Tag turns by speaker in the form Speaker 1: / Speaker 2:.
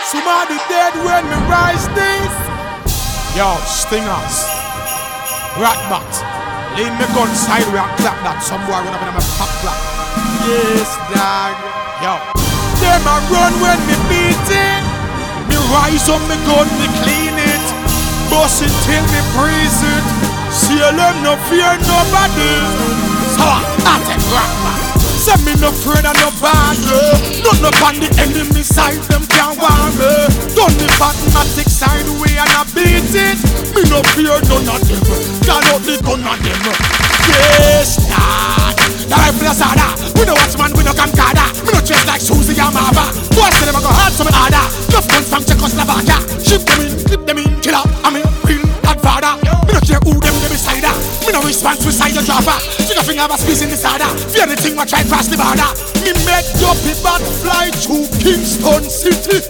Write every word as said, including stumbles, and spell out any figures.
Speaker 1: Somebody dead when me rise this. Yo, stingers, ratbat, lean me gun side where I clap that. Some boy run up in my pop clap. Yes, dog. Yo, them a run when me beat it. Me rise up me gun, me clean it. Bust it till me breeze it. See them no fear nobody. So I take ratbat. Say me no afraid of no bad. None upon the enemy side, them can't warn me. Done the mathematic side way and I beat it. Me no fear none of them. Got out the gun on them. Yes, Lord. The rifle is harder. We no watchman, we no camcorder. Me no chase like Susie and Marva. Boy say them a go hard so me harder. Enough guns from Czechoslovakia. Ship them in, clip them in, killer. I'm a real godfather. Me no care who them they beside her. Me no response beside the driver. Stick a finger of a squeeze in the cider. Fear the thing what try cross the border. Me make your people fly to Kingston City.